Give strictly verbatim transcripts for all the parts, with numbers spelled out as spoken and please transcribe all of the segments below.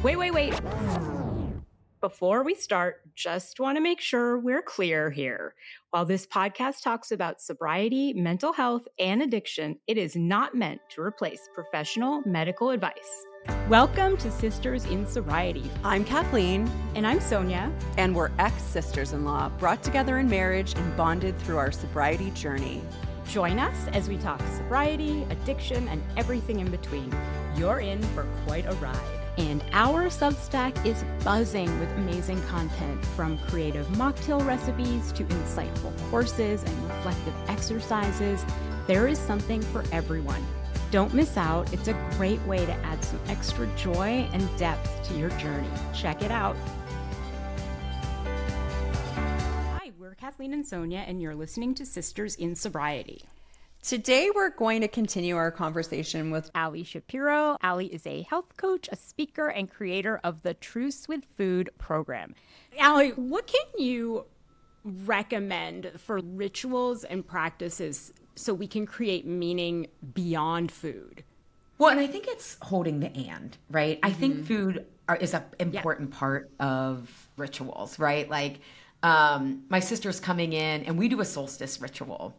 Wait, wait, wait. Before we start, just want to make sure we're clear here. While this podcast talks about sobriety, mental health, and addiction, it is not meant to replace professional medical advice. Welcome to Sisters in Sobriety. I'm Kathleen. And I'm Sonia. And we're ex-sisters-in-law, brought together in marriage and bonded through our sobriety journey. Join us as we talk sobriety, addiction, and everything in between. You're in for quite a ride. And our Substack is buzzing with amazing content, from creative mocktail recipes to insightful courses and reflective exercises. There is something for everyone. Don't miss out. It's a great way to add some extra joy and depth to your journey. Check it out. Hi, we're Kathleen and Sonia, and you're listening to Sisters in Sobriety. Today, we're going to continue our conversation with Ali Shapiro. Ali is a health coach, a speaker, and creator of the Truce with Food program. Ali, what can you recommend for rituals and practices so we can create meaning beyond food? Well, and I think it's holding the and, right? Mm-hmm. I think food are, is an important yeah. part of rituals, right? Like um, my sister's coming in and we do a solstice ritual.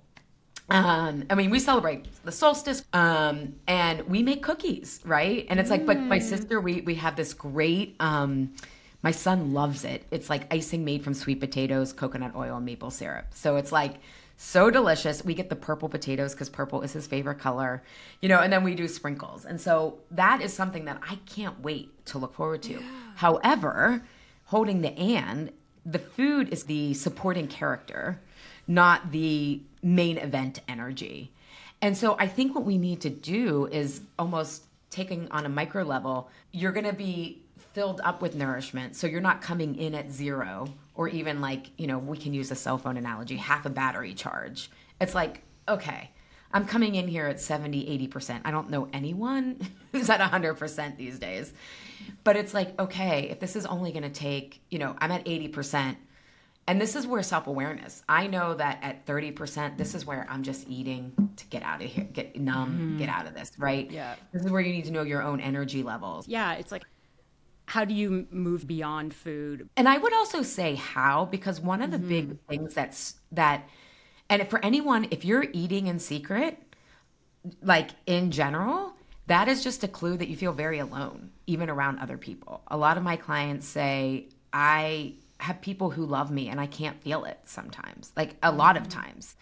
Um, I mean, we celebrate the solstice, um, and we make cookies, right? And it's like, mm. but my sister, we, we have this great, um, my son loves it. It's like icing made from sweet potatoes, coconut oil, and maple syrup. So it's like so delicious. We get the purple potatoes because purple is his favorite color, you know, and then we do sprinkles. And so that is something that I can't wait to look forward to. Yeah. However, holding the and, the food is the supporting character, not the main event energy. And so I think what we need to do is almost taking on a micro level, you're going to be filled up with nourishment. So you're not coming in at zero, or even like, you know, we can use a cell phone analogy, half a battery charge. It's like, okay, I'm coming in here at seventy, eighty percent. I don't know anyone who's at one hundred percent these days. But it's like, okay, if this is only going to take, you know, I'm at eighty percent. And this is where self-awareness. I know that at thirty percent, this is where I'm just eating to get out of here, get numb, mm-hmm. get out of this, right? Yeah. This is where you need to know your own energy levels. Yeah, it's like, how do you move beyond food? And I would also say how, because one of the mm-hmm. big things that's that, and for anyone, if you're eating in secret, like in general, that is just a clue that you feel very alone, even around other people. A lot of my clients say, I have people who love me and I can't feel it sometimes, like a lot of times.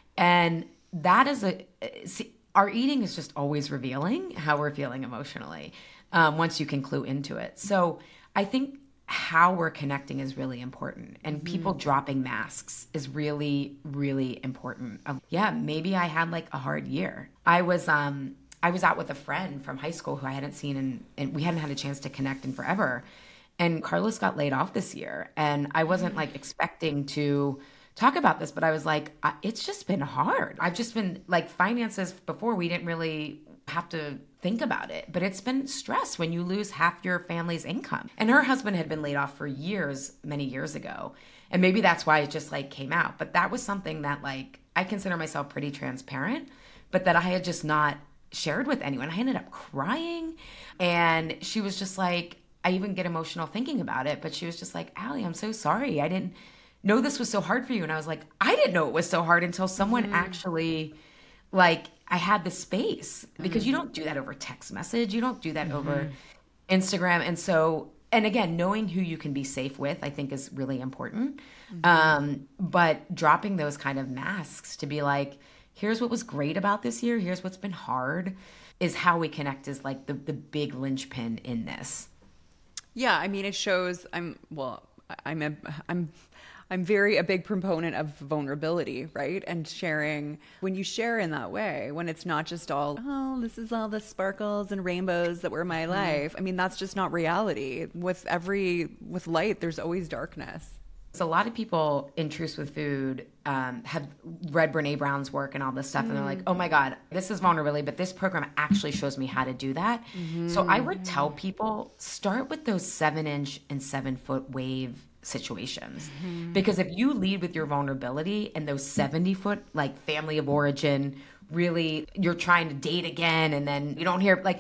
And that is a, see, our eating is just always revealing how we're feeling emotionally um, once you can clue into it. So I think how we're connecting is really important. And mm-hmm. people dropping masks is really, really important. Um, yeah, maybe I had like a hard year. I was, um, I was out with a friend from high school who I hadn't seen in, and we hadn't had a chance to connect in forever. And Carlos got laid off this year. And I wasn't like expecting to talk about this, but I was like, I, it's just been hard. I've just been like finances before, we didn't really have to think about it, but it's been stress when you lose half your family's income. And her husband had been laid off for years, many years ago. And maybe that's why it just like came out. But that was something that like, I consider myself pretty transparent, but that I had just not shared with anyone. I ended up crying. And she was just like, I even get emotional thinking about it, but she was just like, Ali, I'm so sorry. I didn't know this was so hard for you. And I was like, I didn't know it was so hard until someone mm-hmm. actually, like, I had the space, because mm-hmm. you don't do that over text message. You don't do that mm-hmm. over Instagram. And so, and again, knowing who you can be safe with, I think is really important. Mm-hmm. Um, but dropping those kind of masks to be like, here's what was great about this year. Here's what's been hard, is how we connect is like the, the big linchpin in this. Yeah, I mean, it shows. I'm well. I'm a. I'm. I'm very a big proponent of vulnerability, right? And sharing. When you share in that way, when it's not just all, oh, this is all the sparkles and rainbows that were my mm-hmm. life. I mean, that's just not reality. With every with light, there's always darkness. So a lot of people in Truce with Food um, have read Brene Brown's work and all this stuff, mm. and they're like, oh my God, this is vulnerability, but this program actually shows me how to do that. Mm-hmm. So I would tell people, start with those seven inch and seven foot wave situations. Mm-hmm. Because if you lead with your vulnerability and those seventy foot, like family of origin, really, you're trying to date again, and then you don't hear, like,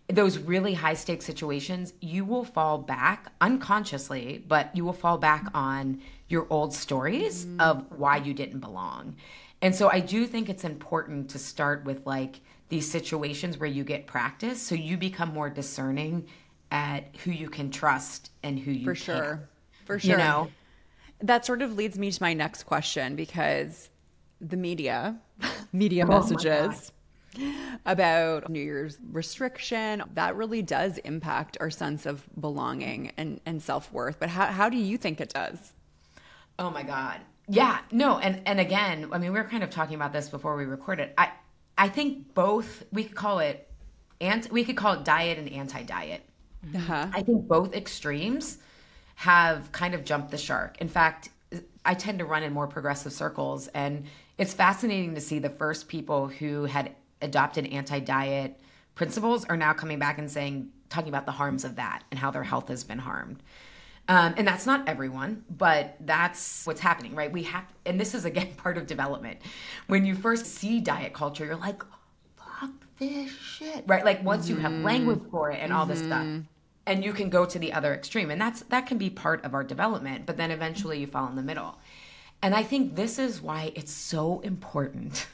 those really high stakes situations, you will fall back unconsciously, but you will fall back on your old stories mm. of why you didn't belong. And so I do think it's important to start with like these situations where you get practice so you become more discerning at who you can trust and who you For can't. sure. For sure. You know? That sort of leads me to my next question, because the media, media Oh messages about New Year's restriction, that really does impact our sense of belonging and, and self-worth. But how, how do you think it does? Oh my God. Yeah, no. And, and again, I mean, we were kind of talking about this before we recorded. I, I think both, we could call it, and we could call it diet and anti-diet. Uh-huh. I think both extremes have kind of jumped the shark. In fact, I tend to run in more progressive circles, and it's fascinating to see the first people who had adopted anti-diet principles are now coming back and saying, talking about the harms of that and how their health has been harmed. Um, and that's not everyone, but that's what's happening, right? We have, and this is again part of development. When you first see diet culture, you're like, fuck this shit, right? Like once mm-hmm. you have language for it and all this stuff, and you can go to the other extreme, and that's that can be part of our development. But then eventually you fall in the middle, and I think this is why it's so important.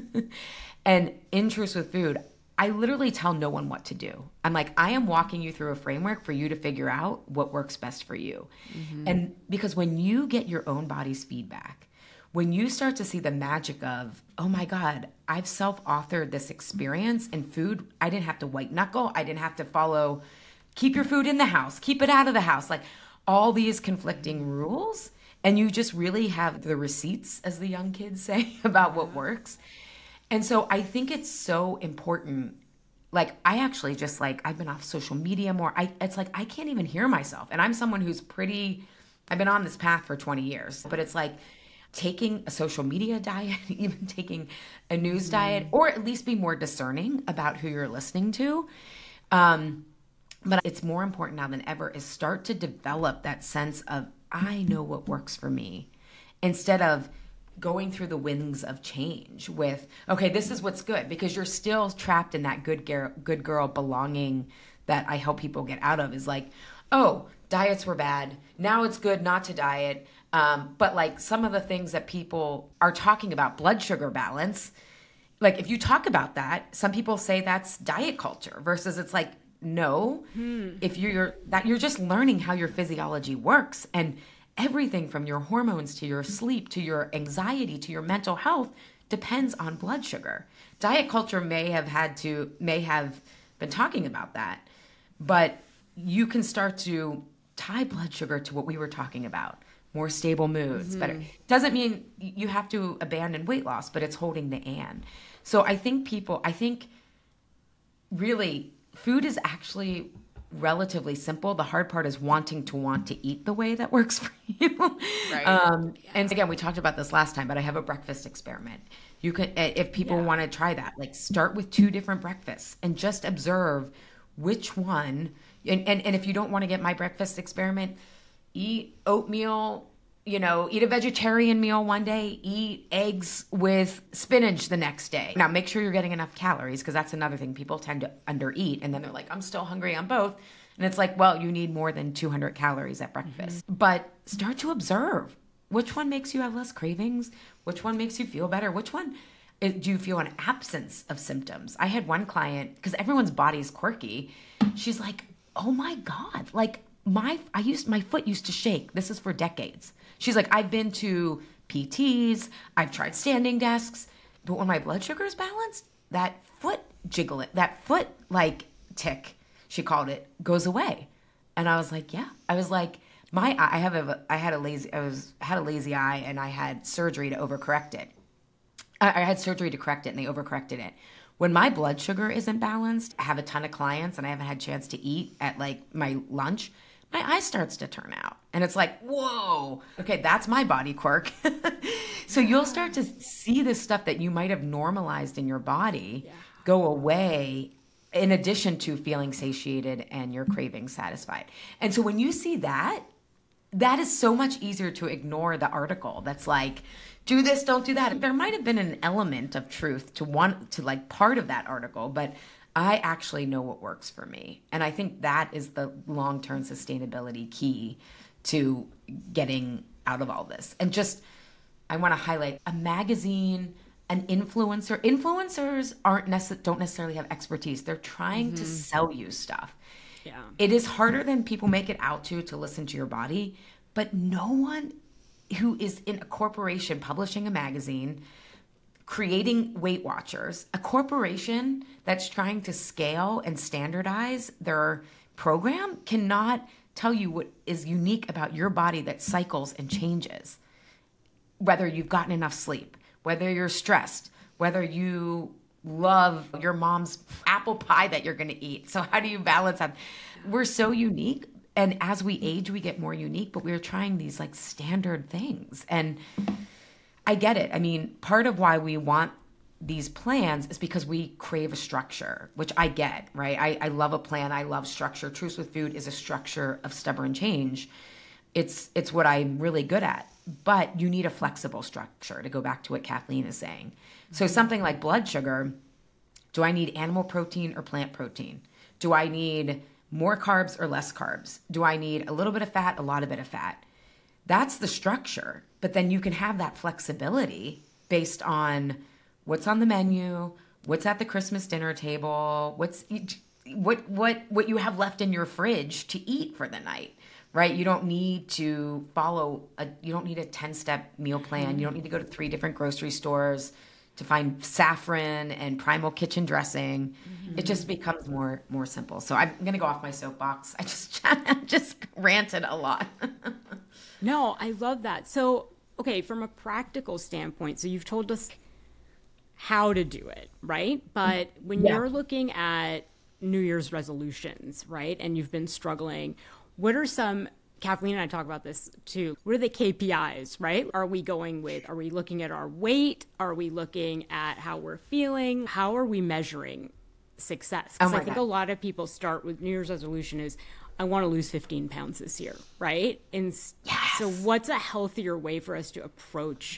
And in Truths with Food, I literally tell no one what to do. I'm like, I am walking you through a framework for you to figure out what works best for you. Mm-hmm. And because when you get your own body's feedback, when you start to see the magic of, oh my God, I've self-authored this experience in food. I didn't have to white knuckle. I didn't have to follow, keep your food in the house, keep it out of the house. Like all these conflicting rules. And you just really have the receipts, as the young kids say, about what works. And so I think it's so important. Like I actually just like, I've been off social media more. I It's like, I can't even hear myself. And I'm someone who's pretty, I've been on this path for twenty years, but it's like taking a social media diet, even taking a news mm. diet, or at least be more discerning about who you're listening to. Um, but it's more important now than ever is start to develop that sense of, I know what works for me, instead of going through the winds of change with, okay, this is what's good, because you're still trapped in that good girl, good girl belonging that I help people get out of, is like, oh, diets were bad. Now it's good not to diet. Um, but like some of the things that people are talking about, blood sugar balance, like if you talk about that, some people say that's diet culture versus it's like, no, hmm. if you're that you're just learning how your physiology works, and everything from your hormones to your sleep to your anxiety to your mental health depends on blood sugar. Diet culture may have had to, may have been talking about that, but you can start to tie blood sugar to what we were talking about. More stable moods, mm-hmm. better. Doesn't mean you have to abandon weight loss, but it's holding the and. So I think people, I think really food is actually relatively simple. The hard part is wanting to want to eat the way that works for you. Right. Um, yeah. And again, we talked about this last time, but I have a breakfast experiment. You can, if people yeah. want to try that, like start with two different breakfasts and just observe which one. And, and, and if you don't want to get my breakfast experiment, eat oatmeal, you know, eat a vegetarian meal one day, eat eggs with spinach the next day. Now, make sure you're getting enough calories, because that's another thing. People tend to undereat, and then they're like, I'm still hungry on both. And it's like, well, you need more than two hundred calories at breakfast. Mm-hmm. But start to observe which one makes you have less cravings, which one makes you feel better, which one is, do you feel an absence of symptoms? I had one client, because everyone's body's quirky. She's like, oh my God, like my, I used, my foot used to shake. This is for decades. She's like, I've been to P Ts, I've tried standing desks, but when my blood sugar is balanced, that foot jiggle, that foot like tick, she called it, goes away. And I was like, yeah. I was like, my eye, I have a, I had a lazy, I was had a lazy eye, and I had surgery to overcorrect it. I, I had surgery to correct it, and they overcorrected it. When my blood sugar isn't balanced, I have a ton of clients, and I haven't had a chance to eat at like my lunch, my eye starts to turn out. And it's like, whoa, okay, that's my body quirk. So you'll start to see this stuff that you might have normalized in your body yeah. go away, in addition to feeling satiated and your cravings satisfied. And so when you see that, that is so much easier to ignore the article that's like, do this, don't do that. There might have been an element of truth to one, to like part of that article, but I actually know what works for me. And I think that is the long-term sustainability key to getting out of all this. And just, I want to highlight a magazine, an influencer. Influencers aren't necess- don't necessarily have expertise. They're trying mm-hmm. to sell you stuff. Yeah. It is harder than people make it out to, to listen to your body. But no one who is in a corporation publishing a magazine, creating Weight Watchers, a corporation that's trying to scale and standardize their program cannot tell you what is unique about your body that cycles and changes. Whether you've gotten enough sleep, whether you're stressed, whether you love your mom's apple pie that you're going to eat. So how do you balance that? We're so unique. And as we age, we get more unique, but we're trying these like standard things. And I get it. I mean, part of why we want these plans is because we crave a structure, which I get, right? I, I love a plan. I love structure. Truth with Food is a structure of stubborn change. It's it's what I'm really good at. But you need a flexible structure, to go back to what Kathleen is saying. So something like blood sugar, do I need animal protein or plant protein? Do I need more carbs or less carbs? Do I need a little bit of fat, a lot of bit of fat? That's the structure. But then you can have that flexibility based on what's on the menu, what's at the Christmas dinner table, what's what what what you have left in your fridge to eat for the night, right? You don't need to follow a you don't need a ten-step meal plan. You don't need to go to three different grocery stores to find saffron and Primal Kitchen dressing. Mm-hmm. It just becomes more more simple. So I'm going to go off my soapbox. I just just ranted a lot. No, I love that. So, okay, from a practical standpoint, so you've told us how to do it, right? But when yeah. you're looking at New Year's resolutions, right, and you've been struggling, what are some, Kathleen and I talk about this too, what are the K P Is, right? Are we going with, are we looking at our weight? Are we looking at how we're feeling? How are we measuring success? Because oh I think God. a lot of people start with New Year's resolution is, I want to lose fifteen pounds this year, right? And yes. so what's a healthier way for us to approach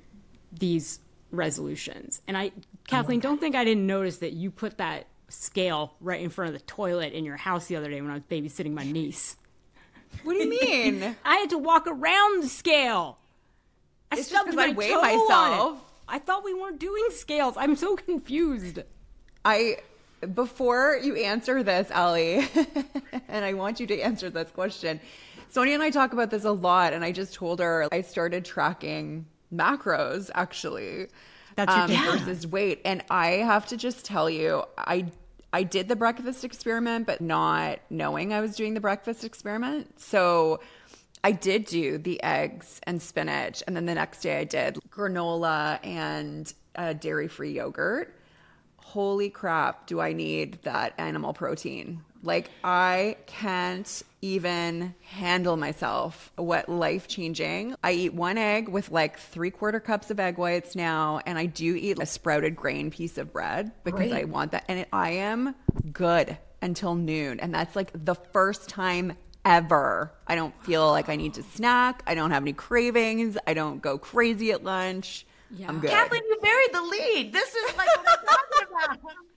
these resolutions? And I, Kathleen, oh don't think I didn't notice that you put that scale right in front of the toilet in your house the other day when I was babysitting my niece. What do you mean? I had to walk around the scale. I it's stubbed just my I weigh toe myself. on it. I thought we weren't doing scales. I'm so confused. I, before you answer this, Allie, and I want you to answer this question. Sonia and I talk about this a lot, and I just told her I started tracking macros, actually. That's your um, yeah. versus weight. And I have to just tell you, I I did the breakfast experiment, but not knowing I was doing the breakfast experiment. So I did do the eggs and spinach. And then the next day I did granola and uh, dairy-free yogurt. Holy crap, do I need that animal protein? Like, I can't even handle myself. What life-changing. I eat one egg with like three quarter cups of egg whites now, and I do eat a sprouted grain piece of bread because Great. I want that. And it, I am good until noon. And that's like the first time ever I don't feel like I need to snack. I don't have any cravings. I don't go crazy at lunch. Yeah. I'm good. Kathleen, you buried the lead. This is like what we're talking about.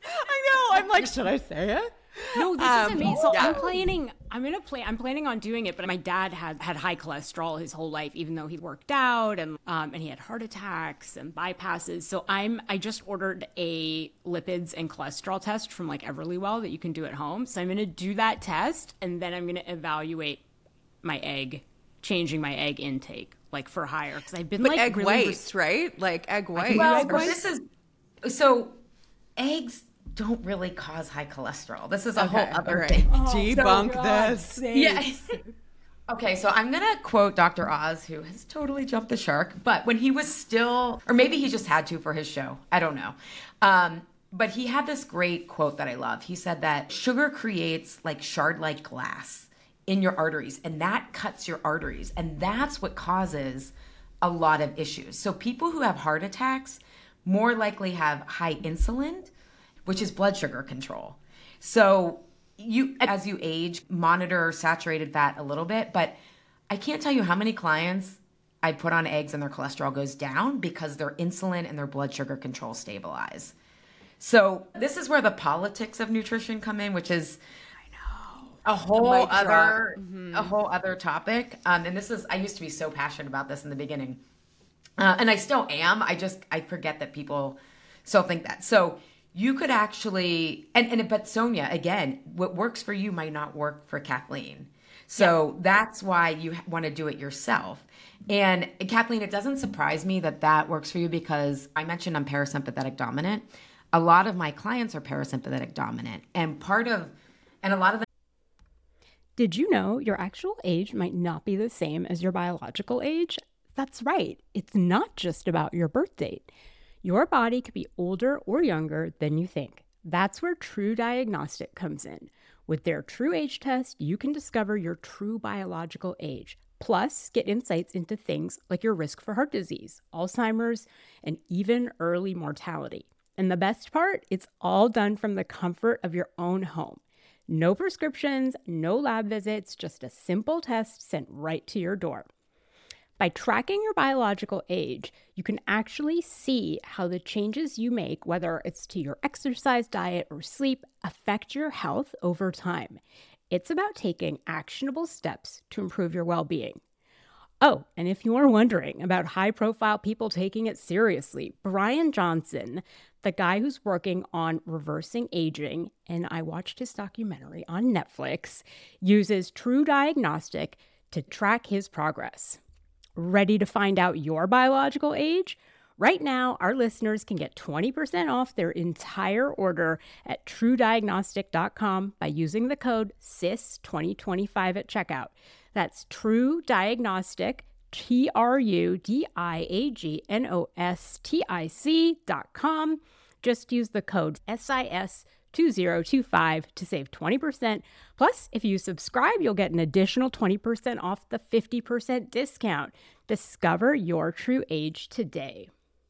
I know. I'm like, should I say it? No, this Um, is amazing. So yeah. I'm planning. I'm gonna play. I'm planning on doing it. But my dad had had high cholesterol his whole life, even though he worked out and um, and he had heart attacks and bypasses. So I'm. I just ordered a lipids and cholesterol test from like Everlywell that you can do at home. So I'm gonna do that test, and then I'm gonna evaluate my egg, changing my egg intake like for higher because I've been But like egg really whites, res- right? Like egg whites. Well, egg but whites? this is so eggs don't really cause high cholesterol. This is a Okay, whole other all right. thing. Debunk God, this. sakes. Yeah. Okay, so I'm gonna quote Doctor Oz, who has totally jumped the shark, but when he was still, or maybe he just had to for his show, I don't know. Um, but he had this great quote that I love. He said that sugar creates like shard-like glass in your arteries, and that cuts your arteries, and that's what causes a lot of issues. So people who have heart attacks more likely have high insulin, which is blood sugar control. So you, as you age, monitor saturated fat a little bit, but I can't tell you how many clients I put on eggs and their cholesterol goes down because their insulin and their blood sugar control stabilize. So this is where the politics of nutrition come in, which is a The whole mic drop. other Mm-hmm. a whole other topic. Um, and this is I used to be so passionate about this in the beginning, uh, and I still am. I just I forget that people still think that. So you could actually and and but Sonia, again, what works for you might not work for Kathleen. So that's why you want to do it yourself. And Kathleen, it doesn't surprise me that that works for you because I mentioned I'm parasympathetic dominant. A lot of my clients are parasympathetic dominant, and part of and a lot of the Did you know your actual age might not be the same as your biological age? That's right. It's not just about your birth date. Your body could be older or younger than you think. That's where True Diagnostic comes in. With their True Age test, you can discover your true biological age, plus get insights into things like your risk for heart disease, Alzheimer's, and even early mortality. And the best part, it's all done from the comfort of your own home. No prescriptions, no lab visits, just a simple test sent right to your door. By tracking your biological age, you can actually see how the changes you make, whether it's to your exercise, diet, or sleep, affect your health over time. It's about taking actionable steps to improve your well-being. Oh, and if you're wondering about high-profile people taking it seriously, Brian Johnson, the guy who's working on reversing aging, and I watched his documentary on Netflix, uses True Diagnostic to track his progress. Ready to find out your biological age? Right now, our listeners can get twenty percent off their entire order at true diagnostic dot com by using the code S I S twenty twenty-five at checkout. That's True Diagnostic, T R U D I A G N O S T I C dot com. Just use the code S I S two zero two five to save twenty percent. Plus, if you subscribe, you'll get an additional twenty percent off the fifty percent discount. Discover your true age today.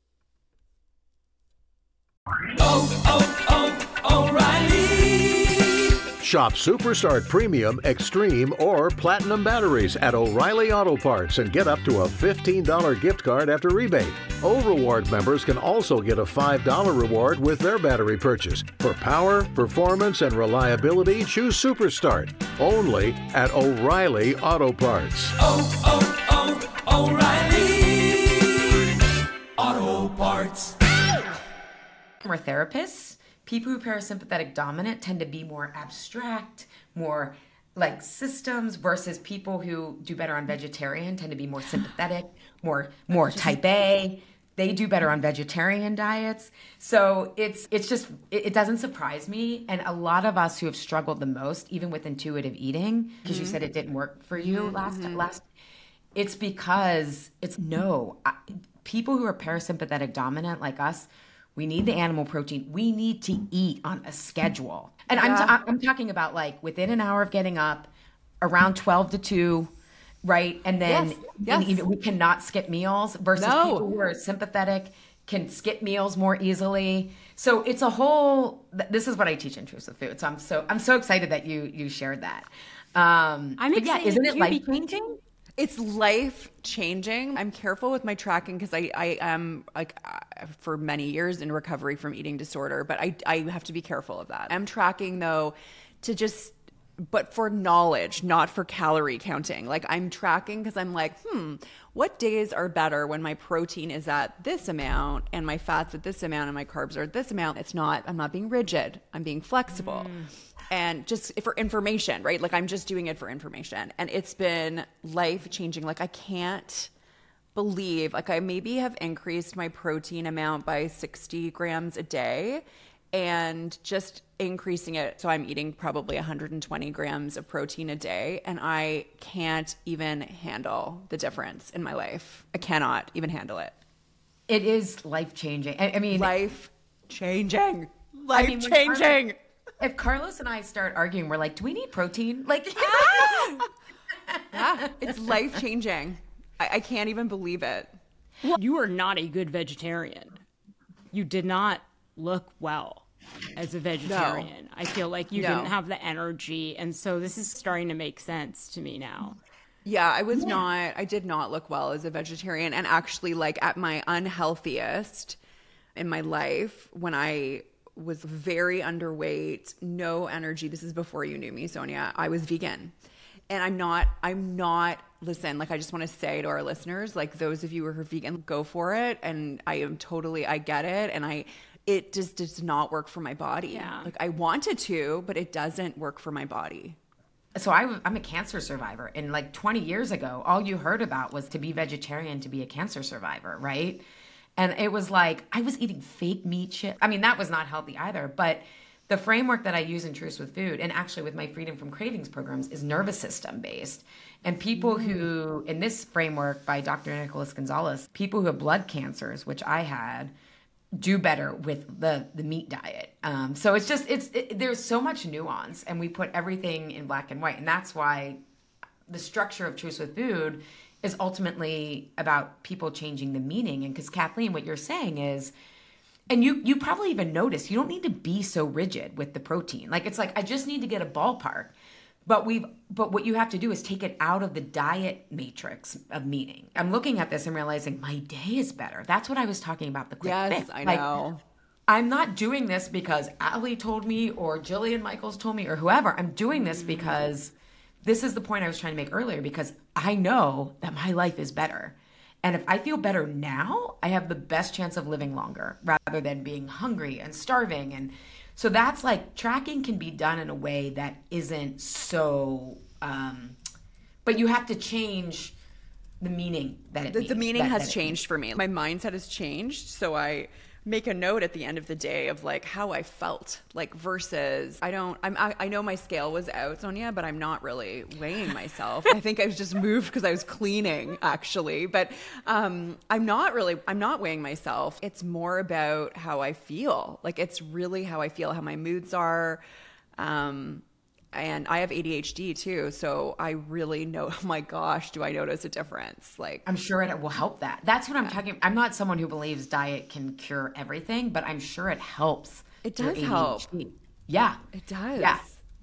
Oh, oh, oh, O'Reilly. Shop Superstart Premium, Extreme, or Platinum batteries at O'Reilly Auto Parts and get up to a fifteen dollars gift card after rebate. O-Reward members can also get a five dollars reward with their battery purchase. For power, performance, and reliability, choose Superstart. Only at O'Reilly Auto Parts. Oh, oh, oh, O'Reilly. Auto Parts. We're therapists. People who are parasympathetic dominant tend to be more abstract, more like systems, versus people who do better on vegetarian tend to be more sympathetic, more more type A. They do better on vegetarian diets. So it's it's just it, it doesn't surprise me. And a lot of us who have struggled the most, even with intuitive eating, because mm-hmm. you said it didn't work for you mm-hmm. last last. It's because it's no I, people who are parasympathetic dominant like us. We need the animal protein. We need to eat on a schedule. And yeah. I'm, t- I'm talking about like within an hour of getting up, around twelve to two, right? And then yes. Yes. And even, we cannot skip meals versus no. people who are sympathetic can skip meals more easily. So it's a whole, this is what I teach in Intrusive Food. So I'm so, I'm so excited that you, you shared that. Um, I'm but yeah, excited isn't it too life because- changing? It's life changing. I'm careful with my tracking because I, I am like uh, for many years in recovery from eating disorder, but I, I have to be careful of that. I'm tracking though to just, but for knowledge, not for calorie counting. Like I'm tracking because I'm like, hmm, what days are better when my protein is at this amount and my fat's at this amount and my carbs are at this amount? It's not, I'm not being rigid. I'm being flexible. Mm. And just for information, right? Like I'm just doing it for information. And it's been life changing. Like I can't believe, like I maybe have increased my protein amount by sixty grams a day and just increasing it. So I'm eating probably one hundred twenty grams of protein a day. And I can't even handle the difference in my life. I cannot even handle it. It is life changing. I, I mean, life changing, life I mean, changing. If Carlos and I start arguing, we're like, do we need protein? Like, ah! Yeah, it's life changing. I, I can't even believe it. You are not a good vegetarian. You did not look well as a vegetarian. No. I feel like you no. didn't have the energy. And so this is starting to make sense to me now. Yeah, I was yeah. not, I did not look well as a vegetarian. And actually like at my unhealthiest in my life, when I was very underweight, no energy. This is before you knew me, Sonia. I was vegan. And I'm not, I'm not, listen, like I just want to say to our listeners, like those of you who are vegan, go for it. And I am totally, I get it. And I, it just does not work for my body. Yeah. Like I wanted to, but it doesn't work for my body. So I, I'm a cancer survivor. And like twenty years ago, all you heard about was to be vegetarian, to be a cancer survivor, right? And it was like, I was eating fake meat shit. I mean, that was not healthy either. But the framework that I use in Truce with Food, and actually with my Freedom from Cravings programs, is nervous system based. And people mm. who, in this framework by Doctor Nicholas Gonzalez, people who have blood cancers, which I had, do better with the the meat diet. Um, so it's just, it's it, there's so much nuance, and we put everything in black and white. And that's why the structure of Truce with Food is ultimately about people changing the meaning. And because Kathleen, what you're saying is, and you you probably even notice, you don't need to be so rigid with the protein. Like it's like, I just need to get a ballpark. But we've but what you have to do is take it out of the diet matrix of meaning. I'm looking at this and realizing my day is better. That's what I was talking about, the quick Yes, fix. I Like, know. I'm not doing this because Ali told me or Jillian Michaels told me or whoever. I'm doing this because this is the point I was trying to make earlier, because I know that my life is better. And if I feel better now, I have the best chance of living longer rather than being hungry and starving. And so that's like, tracking can be done in a way that isn't so, um, but you have to change the meaning that it The, means. the meaning that- has that it changed for me. My mindset has changed. So I make a note at the end of the day of like how I felt, like versus I don't, I'm, I, I know my scale was out, Sonia, but I'm not really weighing myself. I think I was just moved because I was cleaning actually, but um, I'm not really, I'm not weighing myself. It's more about how I feel. Like it's really how I feel, how my moods are. Um, And I have A D H D too, so I really know, oh my gosh, do I notice a difference? Like, I'm sure it will help that. That's what I'm talking. I'm not someone who believes diet can cure everything, but I'm sure it helps. It your does help. A D H D. Yeah. It does. Yeah.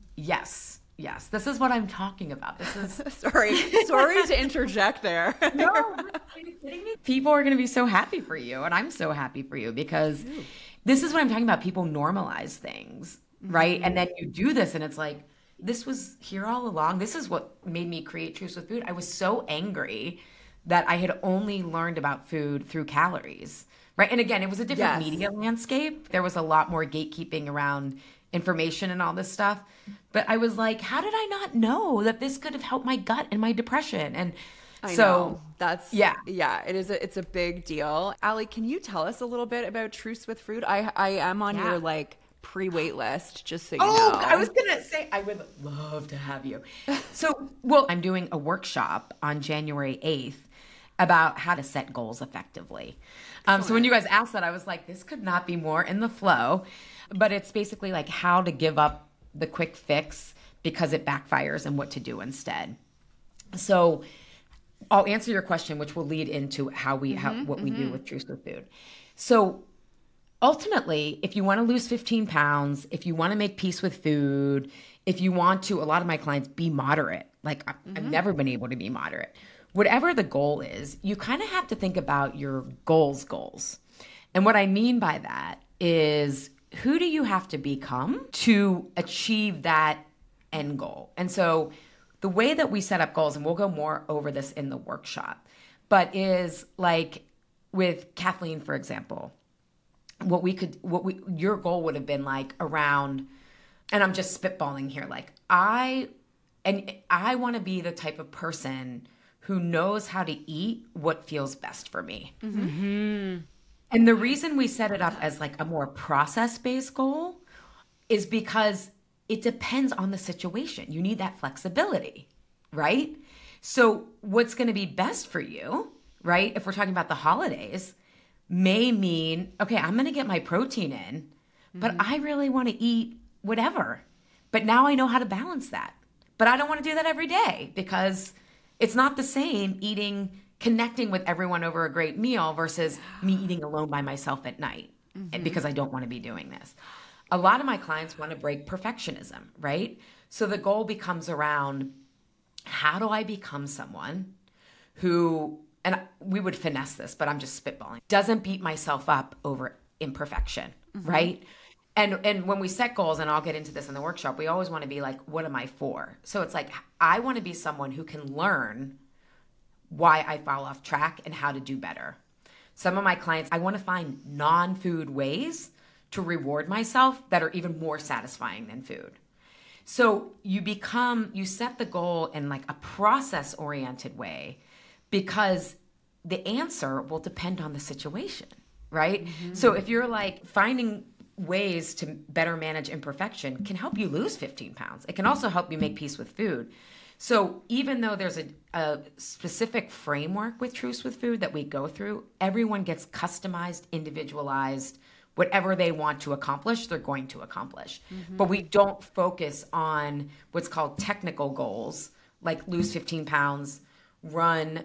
Yes. Yes. This is what I'm talking about. This is sorry, sorry to interject there. no. Are you kidding me? People are going to be so happy for you, and I'm so happy for you because Ooh. This is what I'm talking about. People normalize things, right? Mm-hmm. And then you do this, and it's like, this was here all along. This is what made me create Truce with Food. I was so angry that I had only learned about food through calories, right? And again, it was a different yes. media landscape. There was a lot more gatekeeping around information and all this stuff. But I was like, how did I not know that this could have helped my gut and my depression? And I so know. That's yeah, yeah. It is. A, it's a big deal. Ali, can you tell us a little bit about Truce with Food? I I am on yeah. your like pre-wait list, just so you oh, know. I was gonna say I would love to have you. So, well, I'm doing a workshop on January eighth about how to set goals effectively. Um, so when you guys asked that, I was like, this could not be more in the flow. But it's basically like how to give up the quick fix because it backfires and what to do instead. So I'll answer your question, which will lead into how we how what mm-hmm. we do with Truce with Food. So ultimately, if you want to lose fifteen pounds, if you want to make peace with food, if you want to, a lot of my clients, be moderate. Like mm-hmm. I've never been able to be moderate. Whatever the goal is, you kind of have to think about your goals goals. And what I mean by that is, who do you have to become to achieve that end goal? And so the way that we set up goals, and we'll go more over this in the workshop, but is like with Kathleen, for example, what we could, what we, your goal would have been like around, and I'm just spitballing here, like I, and I want to be the type of person who knows how to eat what feels best for me. Mm-hmm. And the reason we set it up as like a more process-based goal is because it depends on the situation. You need that flexibility, right? So what's going to be best for you, right? If we're talking about the holidays, may mean, okay, I'm going to get my protein in, but mm-hmm. I really want to eat whatever. But now I know how to balance that. But I don't want to do that every day because it's not the same eating, connecting with everyone over a great meal versus me eating alone by myself at night mm-hmm. because I don't want to be doing this. A lot of my clients want to break perfectionism, right? So the goal becomes around, how do I become someone who, and we would finesse this, but I'm just spitballing, doesn't beat myself up over imperfection, mm-hmm. right? And and when we set goals, and I'll get into this in the workshop, we always want to be like, what am I for? So it's like, I want to be someone who can learn why I fall off track and how to do better. Some of my clients, I want to find non-food ways to reward myself that are even more satisfying than food. So you become, you set the goal in like a process-oriented way, because the answer will depend on the situation, right? Mm-hmm. So if you're like finding ways to better manage imperfection can help you lose fifteen pounds. It can also help you make peace with food. So even though there's a, a specific framework with Truce with Food that we go through, everyone gets customized, individualized. Whatever they want to accomplish, they're going to accomplish. Mm-hmm. But we don't focus on what's called technical goals, like lose fifteen pounds, run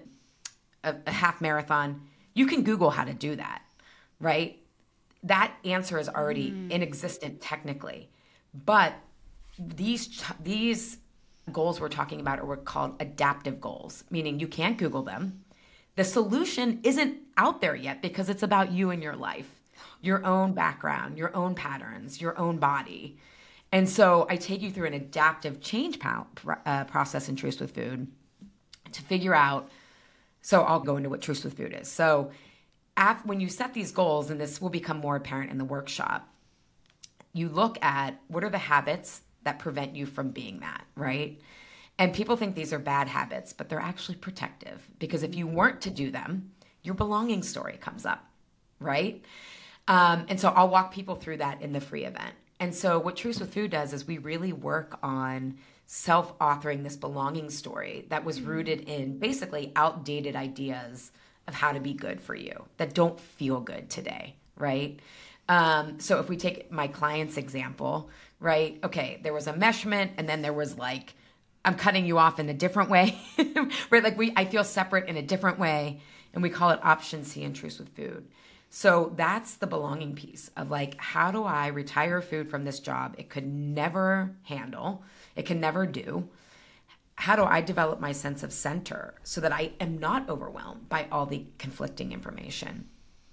a, a half marathon. You can Google how to do that, right? That answer is already mm. inexistent technically. But these these goals we're talking about are called adaptive goals, meaning you can't Google them. The solution isn't out there yet because it's about you and your life, your own background, your own patterns, your own body. And so I take you through an adaptive change po- uh, process in Truce with Food to figure out. So I'll go into what Truce with Food is. So after, when you set these goals, and this will become more apparent in the workshop, you look at what are the habits that prevent you from being that, right? And people think these are bad habits, but they're actually protective, because if you weren't to do them, your belonging story comes up, right? Um, and so I'll walk people through that in the free event. And so what Truce with Food does is we really work on self-authoring this belonging story that was rooted in basically outdated ideas of how to be good for you that don't feel good today, right? Um, so if we take my client's example, right? Okay, there was a meshment, and then there was like, I'm cutting you off in a different way, right? Like we, I feel separate in a different way, and we call it option C in Truce with Food. So that's the belonging piece of like, how do I retire food from this job it could never handle, it can never do? How do I develop my sense of center so that I am not overwhelmed by all the conflicting information?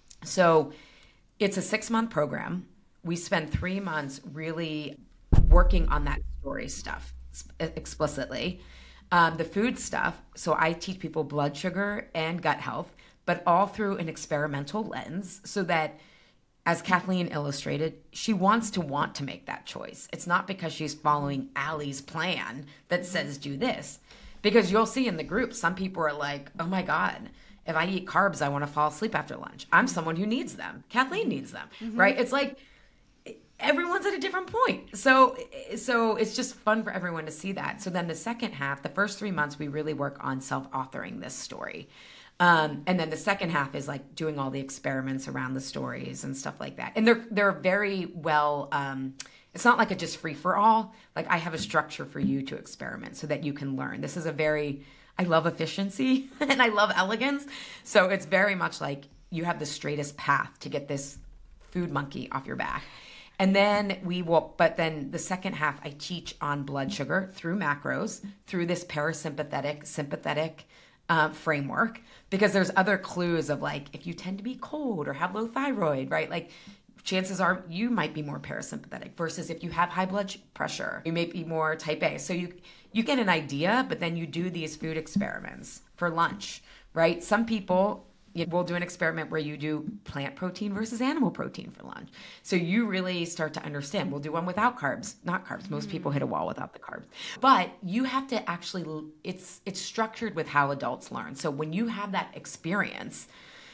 So it's a six-month program. We spend three months really working on that story stuff explicitly. Um, the food stuff, so I teach people blood sugar and gut health, but all through an experimental lens, so that, as Kathleen illustrated, she wants to want to make that choice. It's not because she's following Allie's plan that says do this. Because you'll see in the group, some people are like, oh my God, if I eat carbs, I want to fall asleep after lunch. I'm someone who needs them. Kathleen needs them, mm-hmm. right? It's like everyone's at a different point. So, so it's just fun for everyone to see that. So then the second half, the first three months, we really work on self-authoring this story. Um, and then the second half is like doing all the experiments around the stories and stuff like that. And they're they're very well, um, it's not like a just free for all. Like I have a structure for you to experiment so that you can learn. This is a very, I love efficiency and I love elegance. So it's very much like you have the straightest path to get this food monkey off your back. And then we will, but then the second half I teach on blood sugar through macros, through this parasympathetic, sympathetic Uh, framework, because there's other clues of like, if you tend to be cold or have low thyroid, right? Like chances are you might be more parasympathetic versus if you have high blood pressure, you may be more type A. So you, you get an idea, but then you do these food experiments for lunch, right? Some people will do an experiment where you do plant protein versus animal protein for lunch. So you really start to understand. We'll do one without carbs, not carbs. Most people hit a wall without the carbs. But you have to actually, it's it's structured with how adults learn. So when you have that experience,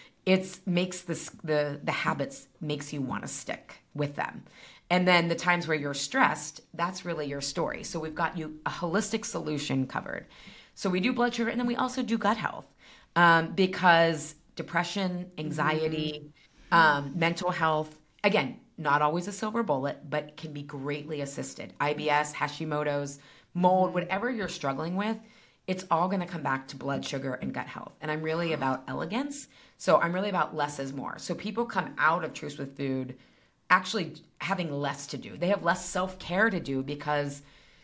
it makes this, the, the habits makes you want to stick with them. And then the times where you're stressed, that's really your story. So we've got you a holistic solution covered. So we do blood sugar, and then we also do gut health um, because depression, anxiety, mm-hmm. um, mental health, again, not always a silver bullet, but can be greatly assisted. I B S, Hashimoto's, mold, whatever you're struggling with, it's all going to come back to blood sugar and gut health. And I'm really about elegance. So I'm really about less is more. So people come out of Truce with Food actually having less to do. They have less self-care to do because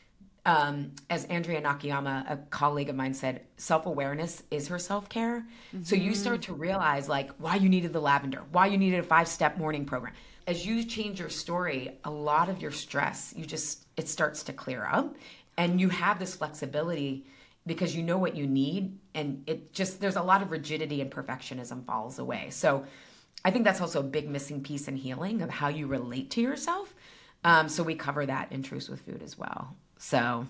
Um, as Andrea Nakayama, a colleague of mine, said, self-awareness is her self-care. Mm-hmm. So you start to realize like why you needed the lavender, why you needed a five-step morning program. as you change your story, a lot of your stress, you just, it starts to clear up, and you have this flexibility because you know what you need, and it just, there's a lot of rigidity and perfectionism falls away. So I think that's also a big missing piece in healing of how you relate to yourself. Um, so we cover that in Truce with Food as well. So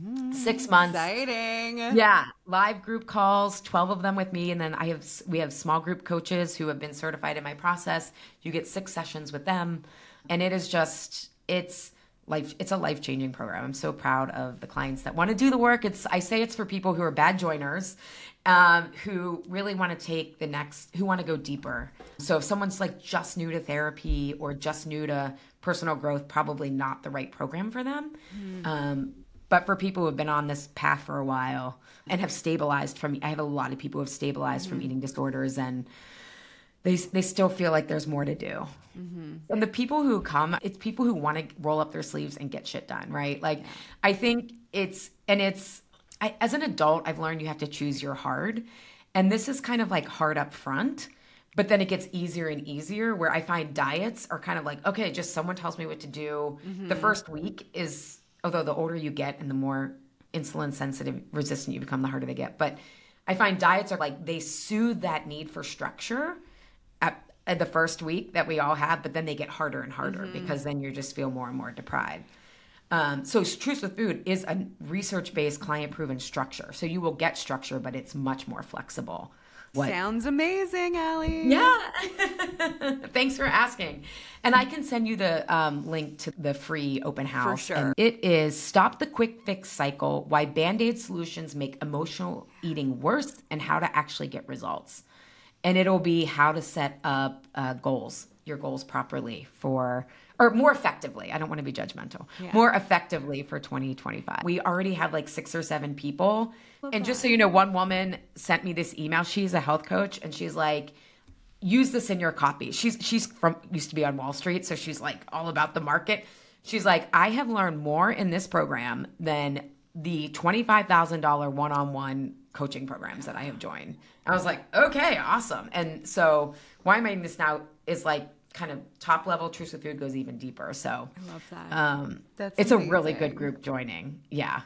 six months. Exciting. Yeah. Live group calls, twelve of them with me. And then I have, we have small group coaches who have been certified in my process. You get six sessions with them. And it is just, it's life, it's a life-changing program. I'm so proud of the clients that want to do the work. It's, I say it's for people who are bad joiners, um, who really want to take the next, who want to go deeper. So if someone's like just new to therapy or just new to personal growth, probably not the right program for them. Mm. Um, But for people who have been on this path for a while and have stabilized from, I have a lot of people who have stabilized mm-hmm. from eating disorders, and they they still feel like there's more to do. Mm-hmm. And the people who come, it's people who want to roll up their sleeves and get shit done, right? Like, yeah. I think it's, and it's, I, as an adult, I've learned you have to choose your hard. And this is kind of like hard up front, but then it gets easier and easier, where I find diets are kind of like, okay, just someone tells me what to do. Mm-hmm. The first week is, although the older you get and the more insulin sensitive, resistant you become, the harder they get. But I find diets are like, they soothe that need for structure at, at the first week that we all have, but then they get harder and harder mm-hmm. because then you just feel more and more deprived. Um, so Truce with Food is a research-based, client-proven structure. So you will get structure, but it's much more flexible. What? Sounds amazing, Allie. Yeah. Thanks for asking. And I can send you the um, link to the free open house. For sure. And it is Stop the Quick Fix Cycle, Why Band-Aid Solutions Make Emotional Eating Worse, and How to Actually Get Results. And it'll be how to set up uh, goals, your goals properly for, or more effectively. I don't want to be judgmental. Yeah. More effectively for twenty twenty-five. We already have like six or seven people. Love and that. Just so you know, one woman sent me this email. She's a health coach, and she's like, use this in your copy. She's she's from used to be on Wall Street, so she's like all about the market. She's like, I have learned more in this program than the twenty-five thousand dollars one-on-one coaching programs that I have joined. I was like, okay, awesome. And so why I'm making this now is like kind of top level. Truce with Food goes even deeper. So I love that. Um, That's it's amazing. A really good group joining. Yeah.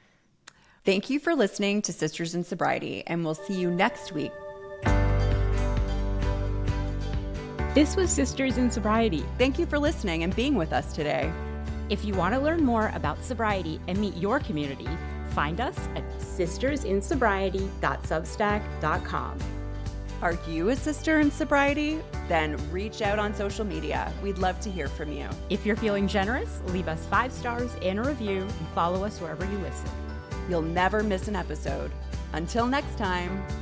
Thank you for listening to Sisters in Sobriety, and we'll see you next week. This was Sisters in Sobriety. Thank you for listening and being with us today. If you want to learn more about sobriety and meet your community, find us at sisters in sobriety dot substack dot com. Are you a sister in sobriety? Then reach out on social media. We'd love to hear from you. If you're feeling generous, leave us five stars and a review, and follow us wherever you listen. You'll never miss an episode. Until next time.